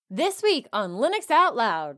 This week on Linux Out Loud.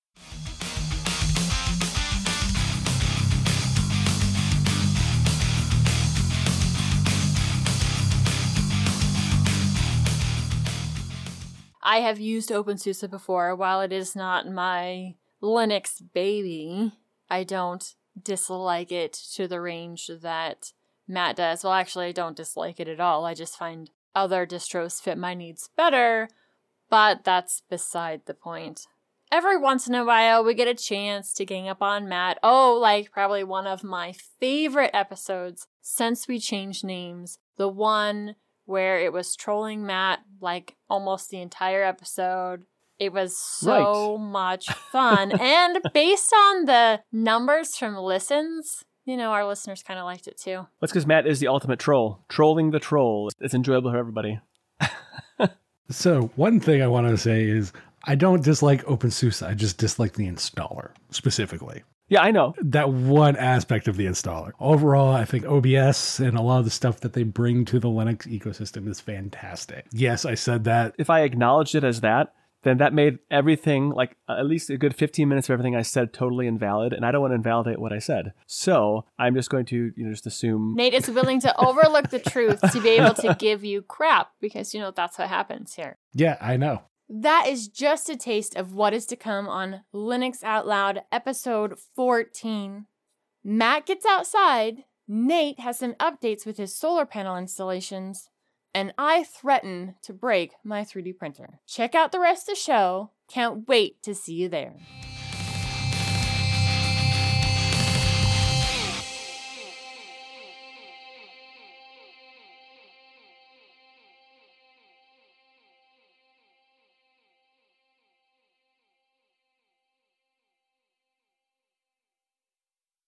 I have used OpenSUSE before. While it is not my Linux baby, I don't dislike it to the range that Matt does. Well, actually, I don't dislike it at all. I just find other distros fit my needs better, but that's beside the point. Every once in a while, we get a chance to gang up on Matt. Oh, like probably one of my favorite episodes since we changed names. The one where it was trolling Matt like almost the entire episode. It was so much fun. And based on the numbers from listens, you know, our listeners kind of liked it too. That's because Matt is the ultimate troll. Trolling the troll. It's enjoyable for everybody. So one thing I want to say is I don't dislike OpenSUSE. I just dislike the installer specifically. Yeah, I know. That one aspect of the installer. Overall, I think OBS and a lot of the stuff that they bring to the Linux ecosystem is fantastic. Yes, I said that. If I acknowledged it as that, then that made everything, like at least a good 15 minutes of everything I said totally invalid, and I don't want to invalidate what I said. So I'm just going to, just assume... Nate is willing to overlook the truth to be able to give you crap, because, that's what happens here. Yeah, I know. That is just a taste of what is to come on Linux Out Loud episode 14. Matt gets outside, Nate has some updates with his solar panel installations, and I threaten to break my 3D printer. Check out the rest of the show. Can't wait to see you there.